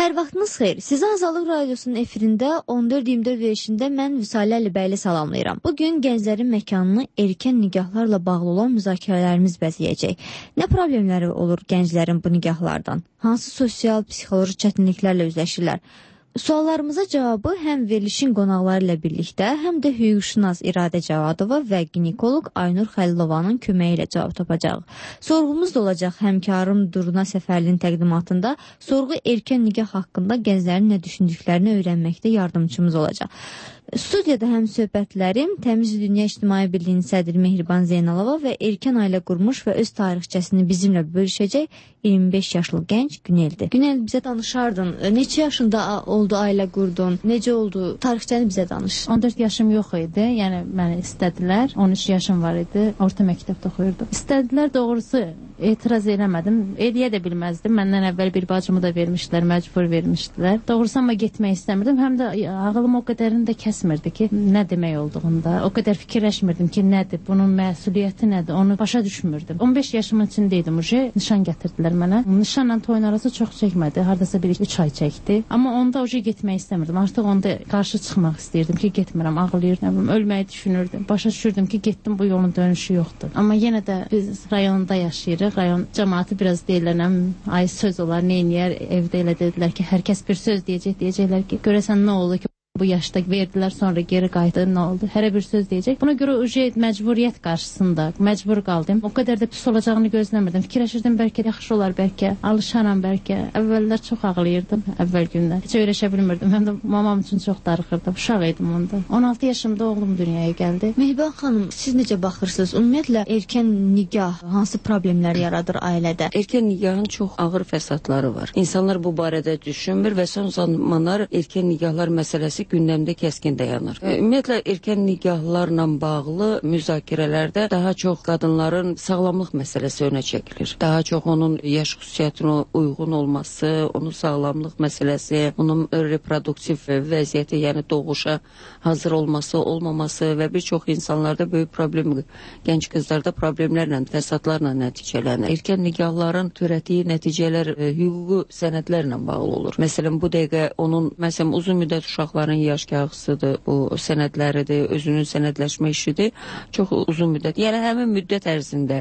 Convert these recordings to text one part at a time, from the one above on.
Hər vaxtınız xeyir. Sizi Azadlıq Radiosunun efirində 14-24 verişində mən Vüsalə Əlibəyli salamlayıram. Bugün gənclərin məkanını erkən nikahlarla bağlı olan müzakirələrimiz bəzəyəcək. Nə problemləri olur gənclərin bu nikahlardan? Hansı sosial, psixoloji çətinliklərlə üzləşirlər? Suallarımıza cavabı həm verilişin qonaqları ilə birlikdə, həm də hüquqşünas İradə Cavadova və ginekoloq Aynur Xəlilovanın köməyi ilə cavab tapacaq. Sorğumuz da olacaq həmkarım Durna Səfərlinin təqdimatında. Sorğu erkən nikah haqqında gənclərin nə düşündüklərini öyrənməkdə yardımçımız olacaq. Studiyada həm söhbətlərim Təmiz Dünya İctimai Birliyinin sədri Mehriban Zeynalova və erkən ailə qurmuş və öz tarixçəsini bizimlə bölüşəcək 25 yaşlı gənc Güneldir. Günel, bizə danışardın. Neçə yaşında oldu ailə qurdun? Necə oldu? Tarixçəni bizə danış. 14 yaşım yox idi. Yəni məni istədilər. 13 yaşım var idi. Orta məktəbdə oxuyurdum. İstədilər, doğrusu etiraz eləmədim. Eləyə də bilməzdim. Məndən əvvəl bir bacımı da vermişdilər, məcbur vermişdilər. Doğrusu amma getmək istəmirdim. Həm də ağlım o qədərini də kəsmirdi ki, nə demək olduğunda. O qədər fikirləşmirdim ki, nədir, bunun məsuliyyəti nədir, onu başa düşmürdüm. 15 yaşımın içindəydim, nişan gətirdilər mənə. Nişanla toyun arası çox çəkmədi, hardasa 1-3 ay çəkdi. Amma onda getmək istəmirdim. Artıq onda qarşı çıxmaq istəyirdim ki, getmirəm, ağlayırdım, ölməyi düşünürdüm. Başa düşürdüm ki, getdim, bu yolun dönüşü yoxdur. Amma yenə də biz rayonda yaşayırıq. Rayon cəmaatı biraz deyilənəm, ay söz olar, neyniyər, evdə elə dedilər ki, hər kəs bir söz deyəcəklər ki, görəsən nə oldu ki, bu yaşda verdilər, sonra geri qayıtdı, nə oldu? Hərə bir söz deyəcək. Buna görə məcburiyyət qarşısında məcbur qaldım. O qədər də pis olacağını gözləmirdim. Fikirləşirdim, bəlkə yaxşı olar, bəlkə alışaram, bəlkə. Əvvəllər çox ağlayırdım, əvvəl gündən. Heç öyrəşə bilmirdim. Həm də mamam üçün çox darıxırdım. Uşaq idim onda. 16 yaşımda oğlum dünyaya gəldi. Mehriban xanım, siz necə baxırsınız? Ümumiyyətlə erkən nikah hansı problemlər yaradır ailədə? Erkən nikahın çox ağır fəsadları var. İnsanlar bu barədə düşünmür və son zamanlar erkən nikahlar məsələsi gündəmdə kəskin dayanır. Ümumiyyətlə, erkən nikahlarla bağlı müzakirələrdə daha çox qadınların sağlamlıq məsələsi önə çəkilir. Daha çox onun yaş xüsusiyyətinə uyğun olması, onun sağlamlıq məsələsi, onun reproduktiv vəziyyəti, yəni doğuşa hazır olması, olmaması və bir çox insanlarda böyük problem, gənc qızlarda problemlərlə, fəsadlarla nəticələnir. Erkən nikahların törətdiyi nəticələr hüquqi sənədlərlə bağlı olur. Məsələn, bu dəqiqə onun, uzun müddət uşaqların yaş kağızıdır, bu sənədləridir, özünün sənədləşmə işidir. Çox uzun müddət, yəni həmin müddət ərzində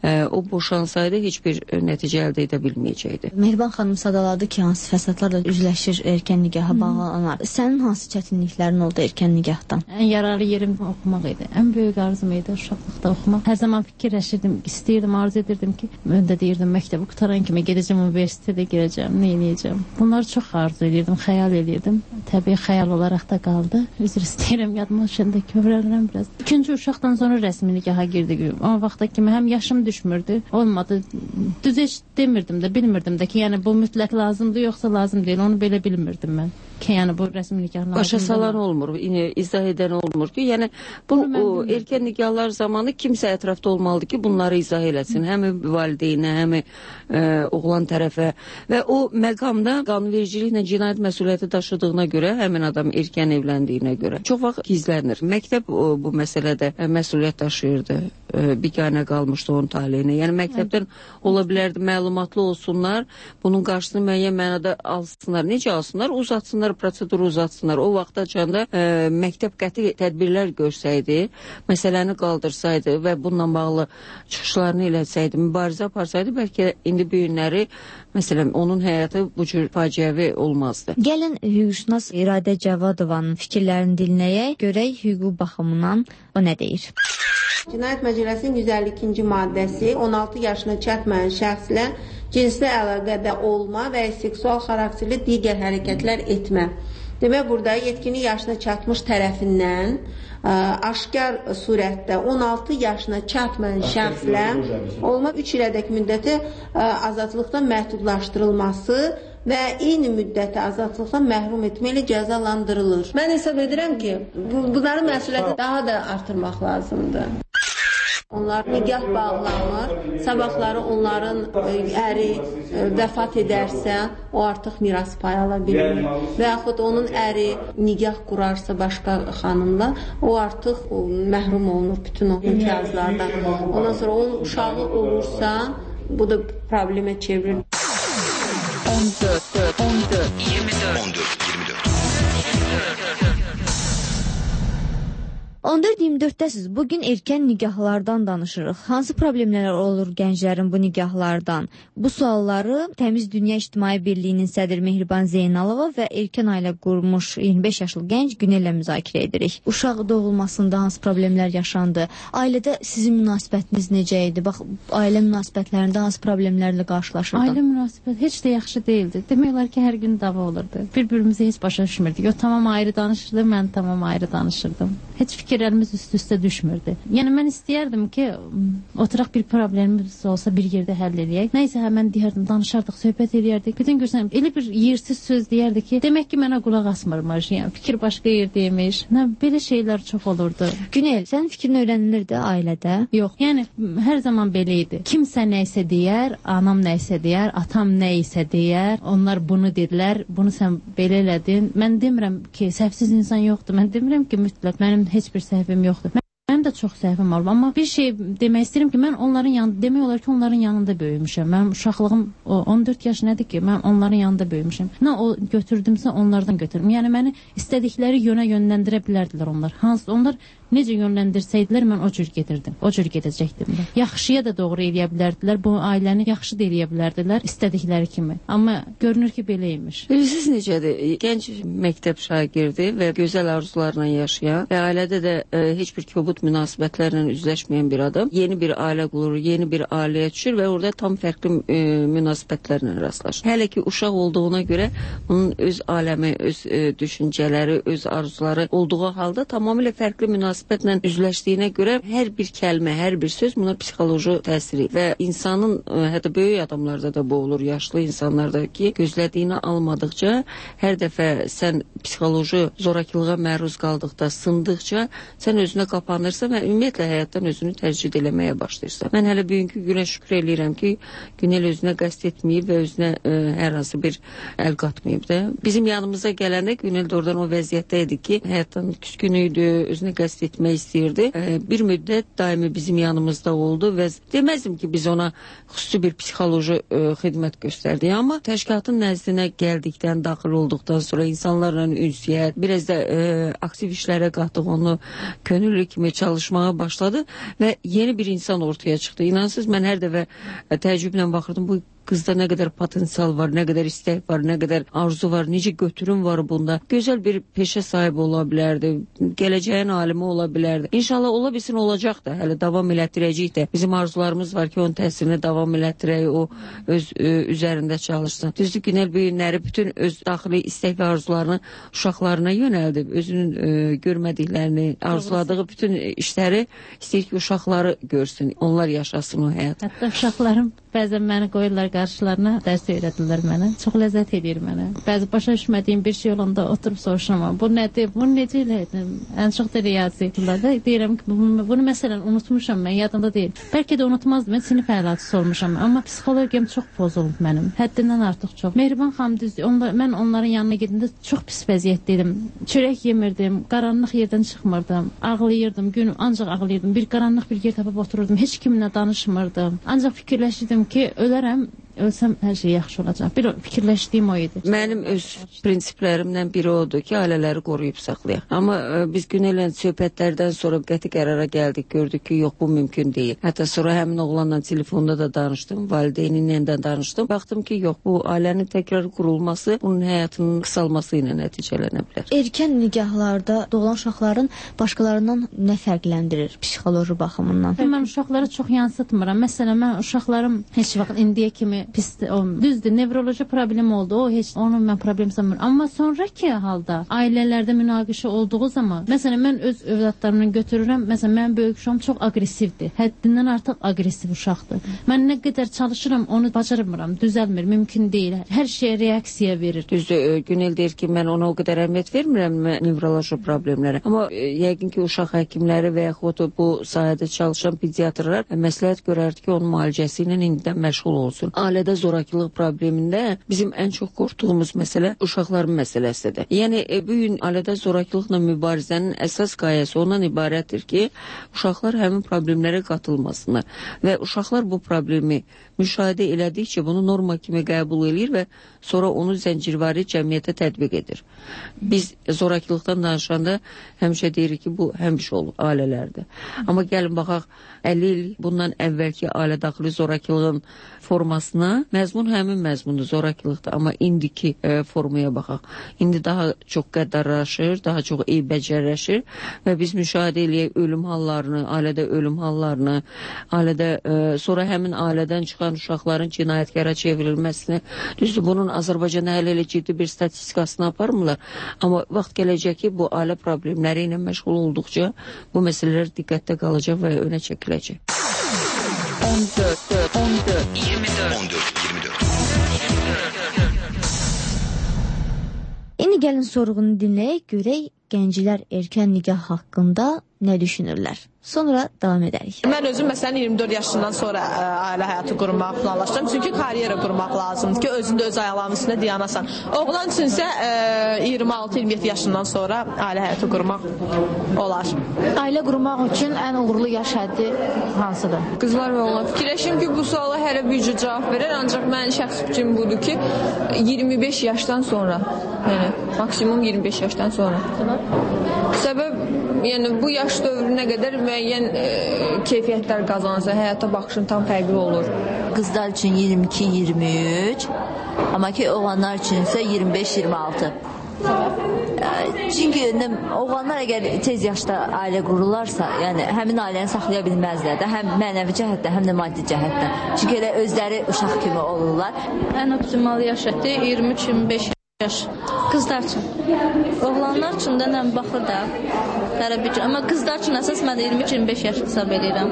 o boşansaydı heç bir nəticə əldə edə bilməyəcəkdi. Mehriban xanım sadaladı ki, hansı fəsadlarla üzləşir erkən nikaha bağlanar. Sənin hansı çətinliklərin oldu erkən nikahdan? Ən yararlı yerim oxumaq idi. Ən böyük arzum idi uşaqlıqda oxumaq. Hər zaman fikirləşirdim, istəyirdim, arzu edirdim ki, mən də deyirdim, məktəbi qutaran kimi gedəcəm, universitetə girəcəm, nə edəcəm. Bunları çox arzu edirdim, xəyal edirdim. Təbii xəyal olaraq da qaldı. Üzr istəyirəm, yadıma düşəndə kövrəlirəm biraz. İkinci uşaqdan sonra rəsmi nikaha girdik. O vaxtda kimi həm yaşım düşmürdü, olmadı. Düz heç demirdim də, bilmirdim də ki, yəni bu mütləq lazımdır, yoxsa lazım deyil. Onu belə bilmirdim mən. Ki, yəni bu rəsmi nikah lazımdır. Başa salan olmur, izah edən olmur ki, yəni bu erkən nikahlar zamanı kimsə ətrafda olmalıdır ki, bunları izah eləsin. Həm valideynə, həm oğlan tərəfə və o məqamda qanunvericiliklə cinayət məsuliyyəti daşıdığına görə, həmin adam erkən evləndiyinə görə çox vaxt gizlənir. Məktəb bu məsələdə məsuliyyət daşıyırdı. Biganə qalmışdı onun taleyinə. Yəni məktəbdən ola bilərdi, məlumatlı olsunlar, bunun qarşısını müəyyən mənada alsınlar. Necə alsınlar? Uzatsınlar, proseduru uzatsınlar. O vaxta çanda məktəb qəti tədbirlər görsəydi, məsələni qaldırsaydı və bununla bağlı çıxışlarını eləsəydi, mübarizə aparsaydı, bəlkə indi bu günləri, məsələn, onun həyatı bu cür faciəvi olmazdı. Gəlin hüquqşünas İradə Cavadovanın fikirlərini dinləyək, görək hüquqi baxımından o nə deyir. Cinayət Məcəlləsinin 152-ci maddəsi 16 yaşına çatmayan şəxslə cinsli əlaqədə olma və seksual xarakterli digər hərəkətlər etmə. Demək, burada yetkini yaşına çatmış tərəfindən aşkar surətdə 16 yaşına çatmayan şəxslə olma 3 ilədək müddəti azadlıqdan məhdudlaşdırılması və eyni müddəti azadlıqdan məhrum etməklə cəzalandırılır. Mən hesab edirəm ki, bunların məsuliyyəti daha da artırmaq lazımdır. Onlar nikah bağlanır, sabahları onların əri vəfat edərsə, o artıq miras payı ala bilir. Və yaxud onun əri nikah qurarsa başqa xanımla, o artıq məhrum olunur bütün o imtiyazlardan. Ondan sonra onun uşağı olursa, bu da problemə çevirir. 14-24-dəsiz. Bugün erkən nikahlardan danışırıq. Hansı problemlər olur gənclərin bu nikahlardan? Bu sualları Təmiz Dünya İctimai Birliyinin sədri Mehriban Zeynalova və erkən ailə qurmuş 25 yaşlı gənc Günellə müzakirə edirik. Uşaq doğulmasında hansı problemlər yaşandı? Ailədə sizin münasibətiniz necə idi? Bax, ailə münasibətlərində hansı problemlərlə qarşılaşırdın? Ailə münasibət heç də yaxşı deyildi. Demək olar ki, hər gün dava olurdu. Bir-birimizə heç başa düşmürdük. O tamam ayrı danışırdı, mən tamam ayrı danışırdım. Heç fikirlərimiz üst-üstə düşmürdü. Yəni mən istəyərdim ki, oturaq bir problemimiz olsa bir yerdə həll eləyək. Nəysə həmən deyərdim, danışardıq, söhbət eləyərdik. Bütün görsən elə bir yersiz söz deyərdi ki, demək ki, mənə qulaq asmırmış. Yəni fikir başqa yerdəymiş. Nə belə şeylər çox olurdu. Günel, sənin fikrin öyrənilirdi ailədə? Yox. Yəni hər zaman belə idi. Kimsə nəysə deyər, anam nəysə deyər, atam nəysə deyər, onlar bunu dedilər, bunu sən belə elədin. Mən demirəm ki, səhvsiz insan yoxdur. Mən demirəm ki, mütləq mənim heç bir səhvim yoxdur. Mənim də çox səhvim olub, amma bir şey demək istəyirəm ki, mən onların yanında, demək olar ki, onların yanında böyümüşəm. Mənim uşaqlığım 14 yaş nədir ki, mən onların yanında böyümüşəm. Nə o götürdümsə onlardan götürüm. Yəni məni istədikləri yönə yönləndirə bilərdilər onlar. Hansı onlar necə yönləndirsəydilər, mən o cür gedirdim. O cür gedəcəkdim də. Yaxşıya da doğru eləyə bilərdilər. Bu ailəni yaxşı da eləyə bilərdilər istədikləri kimi. Amma görünür ki, belə imiş. Bilirsiniz necədir? Gənc məktəb şagirdi və gözəl arzularla yaşayan və ailədə də heç bir kobud münasibətlərlə üzləşməyən bir adam yeni bir ailə qurur, yeni bir ailəyə düşür və orada tam fərqli münasibətlərlə rastlaşır. Hələ ki uşaq olduğuna görə onun öz aləmi, öz düşüncələri, öz arzuları olduğu halda tamamilə fərqli münasibətlə üzləşdiyinə görə hər bir kəlmə, hər bir söz buna psixoloji təsiri və insanın, hətta böyük adamlarda da bu olur, yaşlı insanlarda ki, gözlədiyini almadıqca, hər dəfə sən psixoloji zorakılığa məruz qaldıqda, sındıqca sən özünə qapanırsan və ümumiyyətlə həyatdan özünü tərcih eləməyə başlayırsan. Mən hələ bugünkü günə şükür eləyirəm ki, Günel özünə qəsd etməyib və özünə hər hansı bir əl qatmayıb da. Bizim yanımıza gələndə Günel də oradan o vəziyyətdə idi ki, həyatdan küskün idi, özünə qəsd etmək istəyirdi. Bir müddət daimi bizim yanımızda oldu və deməzdim ki, biz ona xüsusi bir psixoloji xidmət göstərdik, amma təşkilatın nəzdinə gəldikdən, daxil olduqdan sonra insanlarla ünsiyyət, biraz da aktiv işlərə qatdıq, onu könüllü kimi çalışmağa başladı və yeni bir insan ortaya çıxdı. İnansız, mən hər dəfə təəccüblə baxırdım, bu qızda nə qədər potensial var, nə qədər istək var, nə qədər arzu var, necə götürüm var bunda. Gözəl bir peşə sahibi ola bilərdi, gələcəyin alimi ola bilərdi. İnşallah ola bilsin, olacaq da, hələ davam elətdirəcək də. Bizim arzularımız var ki, onun təsirini davam elətdirək, o öz üzərində çalışsın. Düzdür, Günel bu günləri bütün öz daxili istək və arzularını uşaqlarına yönəldib, özünün görmədiklərini, arzuladığı bütün işləri istəyir ki, uşaqları görsün, onlar yaşasın o həyat. Hətta uşaqlarım bəzən məni qoyurlar qarşılarına, dərs öyrədirlər mənə. Çox ləzzət edir mənə. Bəzi başa düşmədiyim bir şey olanda oturub soruşuram. Bu nədir? Bunu necə elədim? Ən çox da riyaziyyatlar da deyirəm ki, bunu məsələn unutmuşam mən, yadımda deyil. Bəlkə də unutmazdım. Mən sinif əhlatçısı olmuşam, amma psixologiyam çox pozulub mənim. Həddindən artıq çox. Mehriban xanım düzdür. Mən onların yanına gedəndə çox pis vəziyyətdəydim. Çörək yemirdim, qaranlıq yerdən çıxmırdım. Ağlayırdım, gün ancaq ağlayırdım. Bir qaranlıq bir yer tapıb otururdum. Heç kiminlə danışmırdım. Ancaq fikirləşirdim ki, ölərəm, ölsəm hər şey yaxşı olacaq. Bir fikirləşdiyim o idi. Mənim öz prinsiplərimdən biri odur ki, ailələri qoruyub saxlayaq. Amma biz Günellə söhbətlərdən sonra qəti qərara gəldik, gördük ki, yox, bu mümkün deyil. Hətta sonra həmin oğlanla telefonda da danışdım, valideyninlə də danışdım. Baxdım ki, yox, bu ailənin təkrar qurulması, bunun həyatının qısalması ilə nəticələnə bilər. Erkən nikahlarda doğulan uşaqların başqalarından nə fərqləndirir psixoloji baxımından? Mən uşaqları çox yansıtmıram. Məsələn, mən uşaqlarım heç vaxt indiyə kimi düzdür, nevroloji problem oldu, o heç onu mən problem sanmıram. Amma sonraki halda ailələrdə münaqişə olduğu zaman, məsələn, mən öz övladlarımla götürürəm, məsələn, mənim böyük uşağım çox aqressivdir. Həddindən artıq aqressiv uşaqdır. Mən nə qədər çalışıram, onu bacarmıram, düzəlmir, mümkün deyil. Hər şeyə reaksiya verir. Düzdür, Günel deyir ki, mən ona o qədər əhəmiyyət vermirəm nevroloji problemlərə. Amma yəqin ki, uşaq həkimləri və yaxud bu sahədə çalışan pediatrlar məsləhət görərdi ki, onun müalicəsi ilə indidən məşğul olsun. ailədə zorakılıq problemində bizim ən çox qorxduğumuz məsələ uşaqların məsələsidir. Yəni bu gün ailədə zorakılıqla mübarizənin əsas qayəsi ondan ibarətdir ki, uşaqlar həmin problemlərə qatılmasınlar və uşaqlar bu problemi müşahidə elədikcə bunu norma kimi qəbul edir və sonra onu zəncirvari cəmiyyətə tətbiq edir. Biz zorakılıqdan danışanda həmişə deyirik ki, bu həmişə olur ailələrdə. Amma gəlin baxaq 50 il bundan əvvəlki ailə daxili zorakılığın formasına, məzmun həmin məzmundur, zorakılıqdır. Amma indiki formaya baxaq. İndi daha çox qəddarlaşır, daha çox eybəcərləşir və biz müşahidə eləyək ölüm hallarını, ailədə ölüm hallarını, ailədə sonra həmin ailədən çıxan uşaqların cinayətkara çevrilməsini. Düzdür, bunun Azərbaycanda hələ elə ciddi bir statistikasını aparmırlar. Amma vaxt gələcək ki, bu ailə problemləri ilə məşğul olduqca bu məsələlər diqqətdə qalacaq və önə çəkiləcək. 14-24 İndi gəlin sorğunu dinləyək, görək gənclər erkən nikah haqqında nə düşünürlər. Sonra davam edərik. Mən özüm məsələn 24 yaşından sonra ailə həyatı qurmaq planlaşdırdım. Çünki karyera qurmaq lazımdır ki, özün də öz ayaqlarının üstündə dayanasan. Oğlan üçün isə 26-27 yaşından sonra ailə həyatı qurmaq olar. Ailə qurmaq üçün ən uğurlu yaş həddi hansıdır? Qızlar və oğlan. Fikirləşim ki, bu suala hələ bir cür cavab verər, ancaq mənim şəxsi fikrim budur ki, 25 yaşdan sonra, yəni maksimum 25 yaşdan sonra. Səbəb, yəni bu yaş dövrünə qədər müəyyən keyfiyyətlər qazanırsa, həyata baxışın tam fərqli olur. Qızlar üçün 22-23, amma ki oğlanlar üçün isə 25-26. Çünki oğlanlar əgər tez yaşda ailə qururlarsa, yəni həmin ailəni saxlaya bilməzlər də, həm mənəvi cəhətdən, həm də maddi cəhətdən. Çünki elə özləri uşaq kimi olurlar. Ən optimal yaş həddi 23-25 yaş. Qızlar üçün. Oğlanlar üçün də nə baxır da. Amma qızlar üçün əsas mən 23-25 yaş hesab edirəm.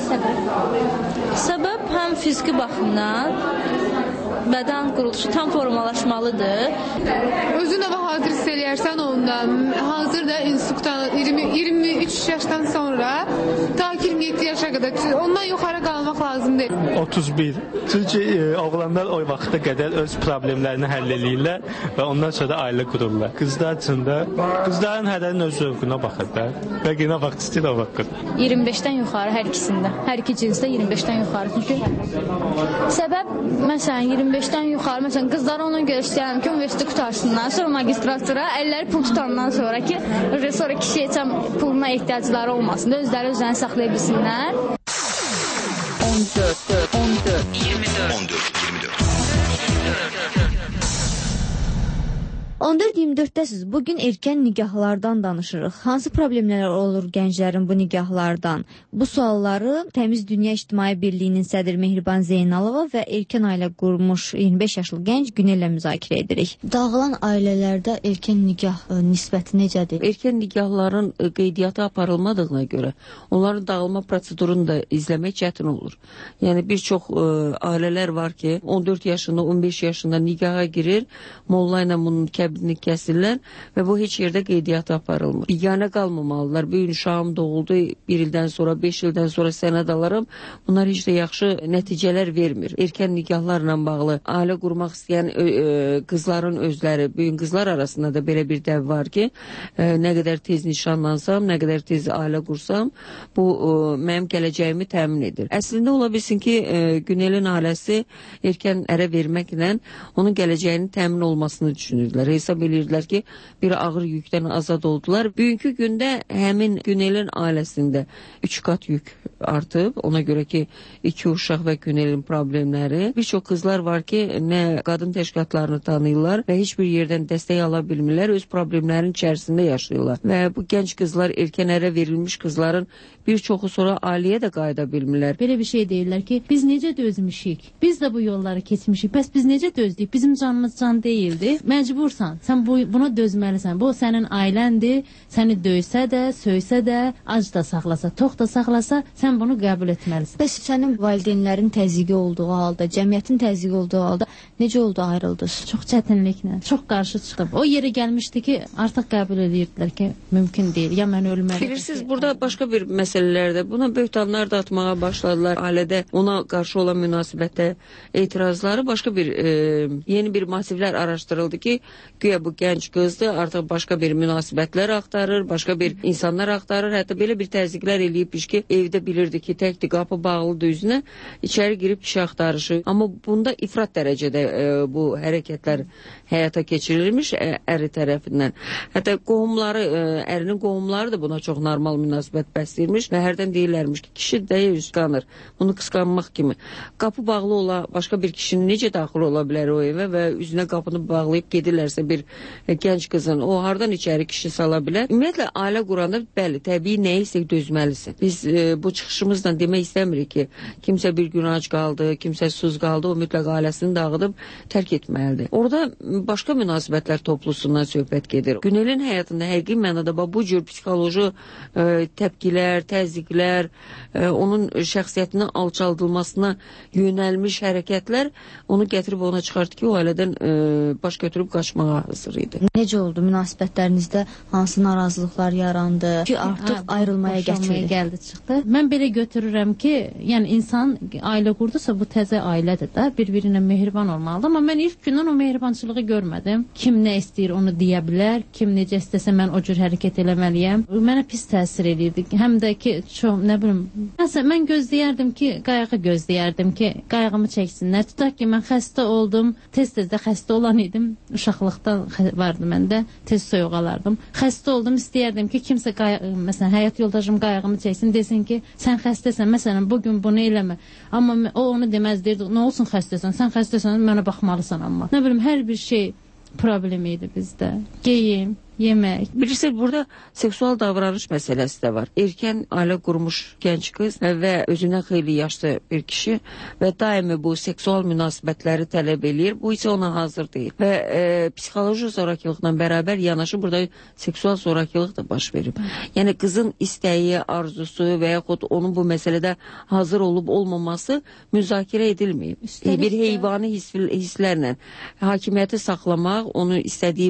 Səbəb həm fiziki baxımdan bədən quruluşu tam formalaşmalıdır. Özünə və hazır hiss eləyərsən ondan. Hazırda institutdan 23 yaşdan sonra ta 27 yaşa qədər ondan yuxarı qalmaq lazım deyil. 31. Çünki oğlanlar o vaxta qədər öz problemlərini həll eləyirlər və ondan sonra da ailə qururlar. Qızlar üçün də qızların hərənin öz zövqünə baxır da. Və yenə vaxt istəyir o vaxt. 25-dən yuxarı hər ikisində. Hər iki cinsdə 25-dən yuxarı. Çünki səbəb məsələn 25-dən yuxarı, məsələn qızlara ona görə istəyirəm ki, universitet qutarsınlar, sonra magistratura, əlləri pul tutandan sonra ki, sonra kişiyə heç puluna ehtiyacları olmasın da, özlərini saxlaya bilsinlər. 14-24-dəsiz. Bugün erkən nikahlardan danışırıq. Hansı problemlər olur gənclərin bu nikahlardan? Bu sualları Təmiz Dünya İctimai Birliyinin sədri Mehriban Zeynalova və erkən ailə qurmuş 25 yaşlı gənc Günellə müzakirə edirik. Dağılan ailələrdə erkən nikah nisbəti necədir? Erkən nikahların qeydiyyatı aparılmadığına görə onların dağılma prosedurunu da izləmək çətin olur. Yəni bir çox ailələr var ki, 14 yaşında, 15 yaşında nikaha girir, molla ilə bunun kəbini kəsirlər və bu heç yerdə qeydiyyat aparılmır. Biganə qalmamalılar. Bir gün uşağım doğuldu, bir ildən sonra, 5 ildən sonra sənəd alarım. Bunlar heç də yaxşı nəticələr vermir. Erkən nikahlarla bağlı ailə qurmaq istəyən qızların özləri, bu gün qızlar arasında da belə bir dəv var ki, nə qədər tez nişanlansam, nə qədər tez ailə qursam, bu mənim gələcəyimi təmin edir. Əslində ola bilsin ki, Günelin ailəsi erkən ərə verməklə onun gələcəyinin təmin olmasını düşünürdülər. Hesab edirdilər ki, bir ağır yükdən azad oldular. Bugünkü gündə həmin Günelin ailəsində 3 qat yük artıb. Ona görə ki, 2 uşaq və Günelin problemləri. Bir çox qızlar var ki, nə qadın təşkilatlarını tanıyırlar və heç bir yerdən dəstək ala bilmirlər. Öz problemlərin içərisində yaşayırlar. Və bu gənc qızlar, erkən ərə verilmiş qızların bir çoxu sonra ailəyə də qayıda bilmirlər. Belə bir şey deyirlər ki, biz necə dözmüşük? Biz də bu yolları keçmişik. Bəs biz necə dözdük? Bizim canımız can deyildi. Məcbursan uşaqsan, sən buna dözməlisən. Bu sənin ailəndir. Səni döysə də, söysə də, ac da saxlasa, tox da saxlasa, sən bunu qəbul etməlisən. Bəs sənin valideynlərin təzyiqi olduğu halda, cəmiyyətin təzyiqi olduğu halda necə oldu ayrıldınız? Çox çətinliklə, çox qarşı çıxdım. O yerə gəlmişdi ki, artıq qəbul edirdilər ki, mümkün deyil. Ya mən ölməliyəm. Bilirsiniz, burada başqa bir məsələlərdə buna böhtanlar da atmağa başladılar. Ailədə ona qarşı olan münasibətdə etirazları başqa bir yeni bir masivlər araşdırıldı ki, güya bu gənc qızdır, artıq başqa bir münasibətlər axtarır, başqa bir insanlar axtarır. Hətta belə bir təzyiqlər eləyibmiş ki, evdə bilirdi ki, təkdir, qapı bağlıdır üzünə, içəri girib kişi axtarışı. Amma bunda ifrat dərəcədə bu hərəkətlər həyata keçirilmiş əri tərəfindən. Hətta qohumları, ərinin qohumları da buna çox normal münasibət bəsləyirmiş və hərdən deyirlərmiş ki, kişi dəyə qısqanır. Bunu qısqanmaq kimi. Qapı bağlı ola, başqa bir kişinin necə daxil ola bilər o evə və üzünə qapını bağlayıb gedirlərsə bir gənc qızın, o hardan içəri kişi sala bilər? Ümumiyyətlə, ailə quranda, bəli, təbii nəyisə dözməlisin. Biz bu çıxışımızla demək istəmirik ki, kimsə bir gün ac qaldı, kimsə susuz qaldı, o mütləq ailəsini dağıdıb tərk etməlidir. Orada başqa münasibətlər toplusundan söhbət gedir. Günelin həyatında həqiqi mənada bu cür psixoloji təpkilər, təzyiqlər, onun şəxsiyyətinin alçaldılmasına yönəlmiş hərəkətlər onu gətirib ona çıxartdı ki, o ailədən baş götürüb qaçmağa hazır idi. Necə oldu? Münasibətlərinizdə hansı narazılıqlar yarandı ki, artıq ayrılmaya gəldi, çıxdı. Mən belə götürürəm ki, yəni insan ailə qurdusa bu təzə ailədir də, bir-birinə mehriban olmalıdır. Amma mən ilk gündən o mehribançılığı görmədim. Kim nə istəyir onu deyə bilər, kim necə istəsə mən o cür hərəkət eləməliyəm. Mənə pis təsir edirdi. Həm də ki, çox, nə bilim, məsələn, mən gözləyərdim ki, qayğı gözləyərdim ki, qayğımı çəksinlər. Tutaq ki, mən xəstə oldum, tez-tez də xəstə olan idim. Uşaqlıqdan vardı məndə, tez soyuq alardım. Xəstə oldum, istəyərdim ki, kimsə məsələn, həyat yoldaşım qayğımı çəksin, desin ki, sən xəstəsən, məsələn, bugün bunu eləmə. Amma o onu deməz, deyirdi, nə olsun xəstəsən, sən xəstəsən, mənə baxmalısan amma. Nə bilim, hər bir şey problem idi bizdə. Geyim, yemək. Bilirsiniz, burada seksual davranış məsələsi də var. Erkən ailə qurmuş gənc qız və özündən xeyli yaşlı bir kişi və daimi bu seksual münasibətləri tələb eləyir. Bu isə ona hazır deyil. Və psixoloji zorakılıqla bərabər yanaşı burada seksual zorakılıq da baş verib. Yəni qızın istəyi, arzusu və yaxud onun bu məsələdə hazır olub olmaması müzakirə edilməyib. Bir heyvani hisslərlə hakimiyyəti saxlamaq, onu istədiyi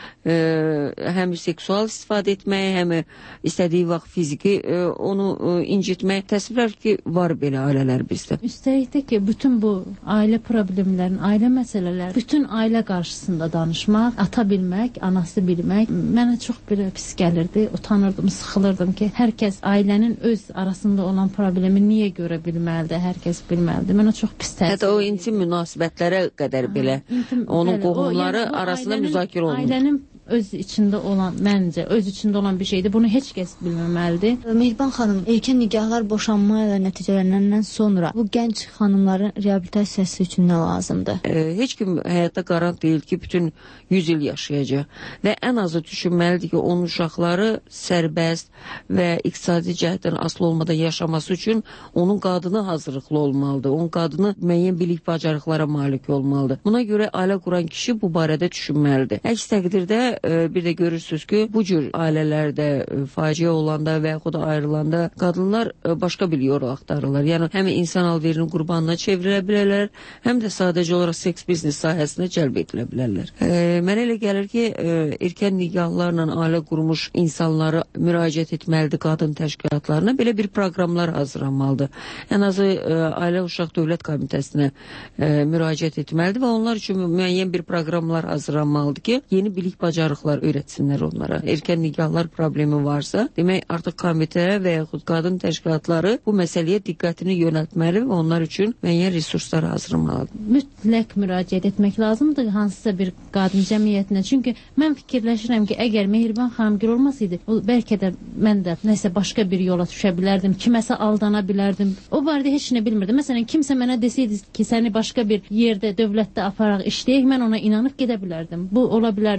vaxt həm seksual istifadə etmək, həm istədiyi vaxt fiziki onu incitmək. Təsvirlər ki, var belə ailələr bizdə. Üstəlik də ki, bütün bu ailə problemlərin, ailə məsələləri, bütün ailə qarşısında danışmaq, ata bilmək, anası bilmək mənə çox belə pis gəlirdi. Utanırdım, sıxılırdım ki, hər kəs ailənin öz arasında olan problemi niyə görə bilməlidir, hər kəs bilməlidir. Mənə çox pis təsir. Hətta o intim münasibətlərə qədər belə onun qohumları arasında müzakirə olunur. Ailənin öz içində olan, məncə, öz içində olan bir şeydir. Bunu heç kəs bilməməlidir. Mehriban xanım, erkən nikahlar boşanma ilə nəticələnəndən sonra bu gənc xanımların reabilitasiyası üçün nə lazımdır? Heç kim həyatda qarant deyil ki, bütün 100 il yaşayacaq və ən azı düşünməlidir ki, onun uşaqları sərbəst və iqtisadi cəhətdən asılı olmadan yaşaması üçün onun qadını hazırlıqlı olmalıdır. Onun qadını müəyyən bilik bacarıqlara malik olmalıdır. Buna görə ailə quran kişi bu barədə düşünməlidir. Əks təqdirdə bir də görürsünüz ki, bu cür ailələrdə faciə olanda və yaxud da ayrılanda qadınlar başqa bir yol axtarırlar. Yəni, həm insan alverinin qurbanına çevrilə bilərlər, həm də sadəcə olaraq seks biznes sahəsinə cəlb edilə bilərlər. Mənə elə gəlir ki, erkən nikahlarla ailə qurmuş insanları müraciət etməlidir qadın təşkilatlarına. Belə bir proqramlar hazırlanmalıdır. Ən azı Ailə Uşaq Dövlət Komitəsinə müraciət etməlidir və onlar üçün müəyyən bir proqramlar hazırlanmalıdır ki, yeni bilik bacarıqlar öyrətsinlər onlara. Erkən nikahlar problemi varsa, demək artıq komitə və yaxud qadın təşkilatları bu məsələyə diqqətini yönəltməli və onlar üçün müəyyən resurslar hazırlamalıdır. Mütləq müraciət etmək lazımdır hansısa bir qadın cəmiyyətinə. Çünki mən fikirləşirəm ki, əgər Mehriban xanımgil olmasaydı, bəlkə də mən də nəsə başqa bir yola düşə bilərdim, kiməsə aldana bilərdim. O barədə heç nə bilmirdim. Məsələn, kimsə mənə desəydi ki, səni başqa bir yerdə, dövlətdə aparaq işləyək, mən ona inanıb gedə bilərdim. Bu ola bilərdi. Çünki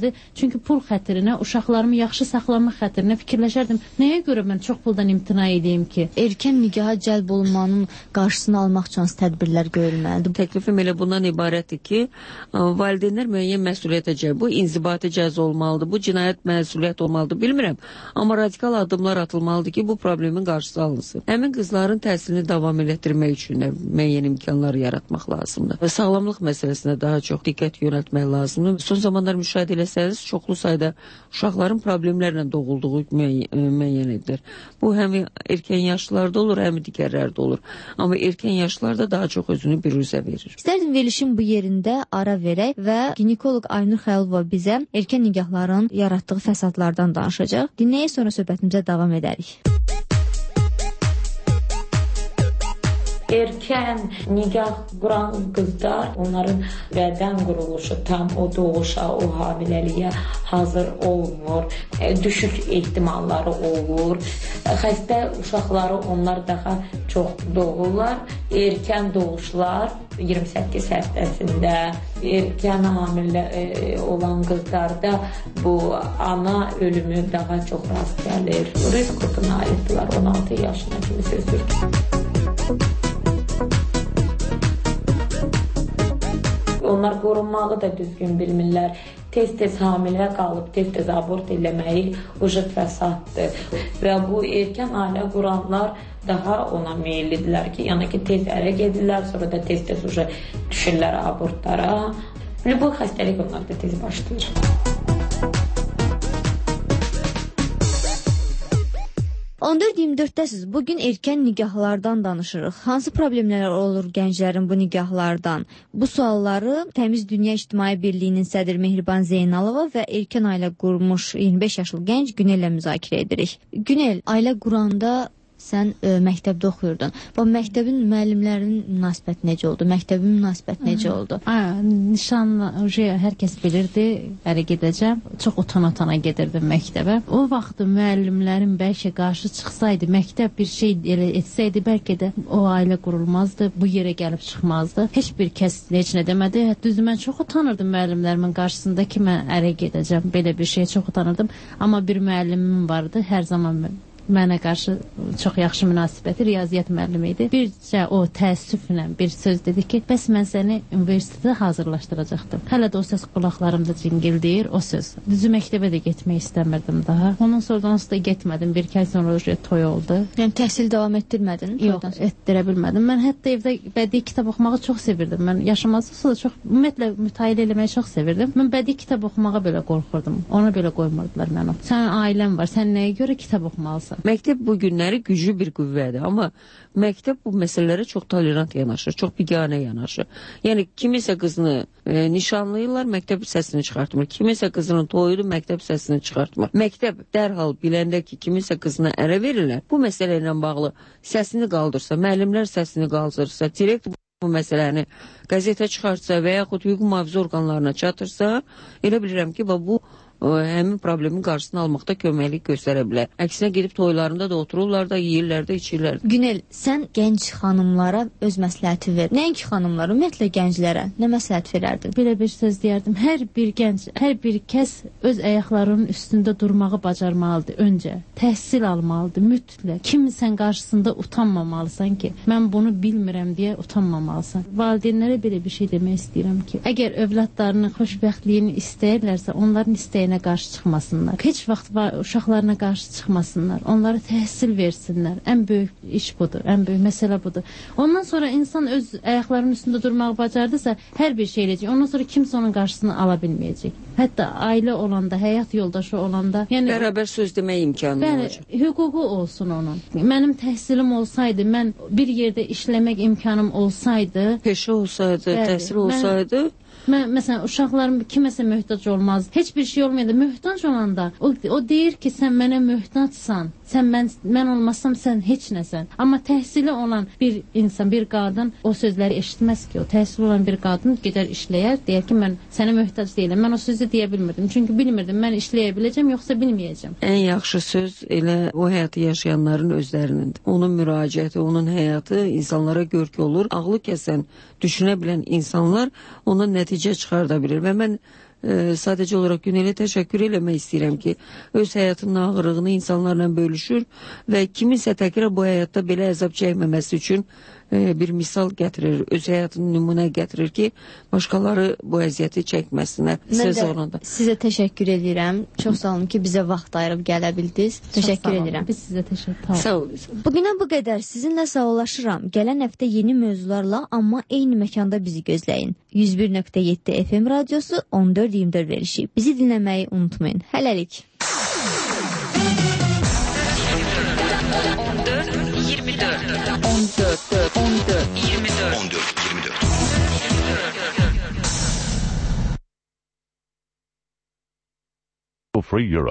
Çünki pul xətrinə, uşaqlarımı yaxşı saxlamaq xətrinə fikirləşərdim. Nəyə görə mən çox puldan imtina edeyim ki? Erkən nigaha cəlb olunmanın qarşısını almaq üçün tədbirlər görülməlidir. Təklifim elə bundan ibarətdir ki, valideynlər müəyyən məsuliyyətə cəlb, bu inzibati cəza olmalıdır, bu cinayət məsuliyyət olmalıdır, bilmirəm. Amma radikal addımlar atılmalıdır ki, bu problemin qarşısı alınsın. Həmin qızların təhsilini davam etdirmək üçün müəyyən imkanlar yaratmaq lazımdır. Sağlamlıq məsələsinə daha çox diqqət yönəltmək lazımdır. Son zamanlar müşahidə etsəniz, çoxlu sayda uşaqların problemlərlə doğulduğu müəyyən edilir. Bu həm erkən yaşlarda olur, həm digərlərdə olur. Amma erkən yaşlarda daha çox özünü biruzə verir. İstərdim verilişin bu yerində ara verək və ginekoloq Aynur Xəlilova bizə erkən nigahların yaratdığı fəsadlardan danışacaq. Dinləyək, sonra söhbətimizə davam edərik. Erkən nigah quran qızlar, onların bədən quruluşu tam o doğuşa, o hamiləliyə hazır olmur, düşük ehtimalları olur, xəstə uşaqları onlar daha çox doğurlar, erkən doğuşlar 28 həftəsində, erkən hamilə olan qızlarda bu ana ölümü daha çox rast gəlir. Risk qrupuna aiddirlər, 16 yaşına kimi sözdür. Onlar qorunmağı da düzgün bilmirlər. Tez-tez hamilə qalıb, tez-tez abort eləməyi ucu fəsaddır. Və bu erkən ailə quranlar daha ona meyillidirlər ki, yəni ki, tez ərə gedirlər, sonra da tez-tez ucu düşürlər abortlara. Bu xəstəlik onlarda tez başlayır. .24-dəsiz. Bugün erkən nigahlardan danışırıq. Hansı problemlər olur gənclərin bu nigahlardan? Bu sualları Təmiz Dünya İctimai Birliyinin sədri Mehriban Zeynalova və erkən ailə qurmuş 25 yaşlı gənc Günellə müzakirə edirik. Günel, ailə quranda sən məktəbdə oxuyurdun. Bu məktəbin müəllimlərinin münasibəti necə oldu? Məktəbin münasibəti necə oldu? Nişanla hər kəs bilirdi, ərə gedəcəm. Çox utana gedirdim məktəbə. O vaxt müəllimlərin bəlkə qarşı çıxsaydı, məktəb bir şey elə etsəydi, bəlkə də o ailə qurulmazdı, bu yerə gəlib çıxmazdı. Heç bir kəs heç nə demədi. Düzdür, mən çox utanırdım müəllimlərimin qarşısında ki, mən ərə gedəcəm. Belə bir şeyə çox utanırdım. Amma bir müəllimim vardı, hər zaman mənə qarşı çox yaxşı münasibəti, riyaziyyat müəllimi idi. Bircə o təəssüflə bir söz dedi ki, bəs mən səni universitetə hazırlaşdıracaqdım. Hələ də o söz qulaqlarımda cingildəyir, o söz. Düzü məktəbə də getmək istəmirdim daha. Ondan sonra onsuz da getmədim. Bir ay sonra toy oldu. Yəni təhsil davam etdirmədin? Yox, etdirə bilmədim. Mən hətta evdə bədii kitab oxumağı çox sevirdim. Mən yaşamazsa da çox, ümumiyyətlə mütailə eləməyi çox sevirdim. Mən bədii kitab oxumağa belə qorxurdum. Ona belə qoymurdular mənə. Sənin ailən var, sən nəyə görə kitab oxumalısan? Məktəb bu günləri güclü bir qüvvədir, amma məktəb bu məsələlərə çox tolerant yanaşır, çox biganə yanaşır. Yəni, kimisə qızını nişanlayırlar, məktəb səsini çıxartmır. Kimisə qızının toyudur, məktəb səsini çıxartmır. Məktəb dərhal biləndə ki, kimisə qızına ərə verirlər, bu məsələ ilə bağlı səsini qaldırsa, müəllimlər səsini qaldırsa, direktor bu məsələni qəzetə çıxartsa və yaxud hüquq mühafizə orqanlarına çatırsa, elə bilirəm ki, bu həmin problemin qarşısını almaqda köməklik göstərə bilər. Əksinə gedib toylarında da otururlar da, yeyirlər də, içirlər də. Günel, sən gənc xanımlara öz məsləhəti ver. Nəinki xanımlara, ümumiyyətlə gənclərə nə məsləhət verərdin? Belə bir söz deyərdim. Hər bir gənc, hər bir kəs öz ayaqlarının üstündə durmağı bacarmalıdır öncə. Təhsil almalıdır, mütləq. Kimsən qarşısında utanmamalısan ki, mən bunu bilmirəm deyə utanmamalısan. Valideynlərə belə bir şey demək istəyirəm ki, əgər övladlarının xoşbəxtliyini istəyirlərsə, onların istəyinə qarşı çıxmasınlar. Heç vaxt uşaqlarına qarşı çıxmasınlar. Onlara təhsil versinlər. Ən böyük iş budur, ən böyük məsələ budur. Ondan sonra insan öz ayaqlarının üstündə durmağı bacardısa, hər bir şey eləyəcək. Ondan sonra kimsə onun qarşısını ala bilməyəcək. Hətta ailə olanda, həyat yoldaşı olanda, yəni bərabər söz demək imkanı olacaq. Hüququ olsun onun. Mənim təhsilim olsaydı, mən bir yerdə işləmək imkanım olsaydı, peşə olsaydı, təhsil olsaydı, mən məsələn uşaqlarım kiməsə möhtac olmaz. Heç bir şey olmayanda möhtac olanda o deyir ki, sən mənə möhtacsan. Mən olmasam sən heç nəsən. Amma təhsili olan bir insan, bir qadın o sözləri eşitməz ki. O təhsili olan bir qadın gedər işləyər, deyər ki, mən sənə möhtac deyiləm. Mən o sözü deyə bilmirdim. Çünki bilmirdim mən işləyə biləcəm yoxsa bilməyəcəm. Ən yaxşı söz elə o həyatı yaşayanların özlərinindir. Onun müraciəti, onun həyatı insanlara görk olur. Ağlı kəsən, düşünə bilən insanlar ona nəticə çıxarda bilir və mən sadəcə olaraq Günələ təşəkkür eləmək istəyirəm ki, öz həyatının ağırlığını insanlarla bölüşür və kiminsə təkrar bu həyatda belə əzab çəkməməsi üçün bir misal gətirir, öz həyatını nümunə gətirir ki, başqaları bu əziyyəti çəkməsinə söz olanda. Sizə təşəkkür edirəm. Çox sağ olun ki, bizə vaxt ayırıb gələ bildiniz. Təşəkkür edirəm. Biz sizə təşəkkür ederiz. Sağ olun. Bugünə bu qədər. Sizinlə sağollaşıram. Gələn həftə yeni mövzularla, amma eyni məkanda bizi gözləyin. 101.7 FM radiosu 14-24 verişi. Bizi dinləməyi unutmayın. Hələlik. 14-24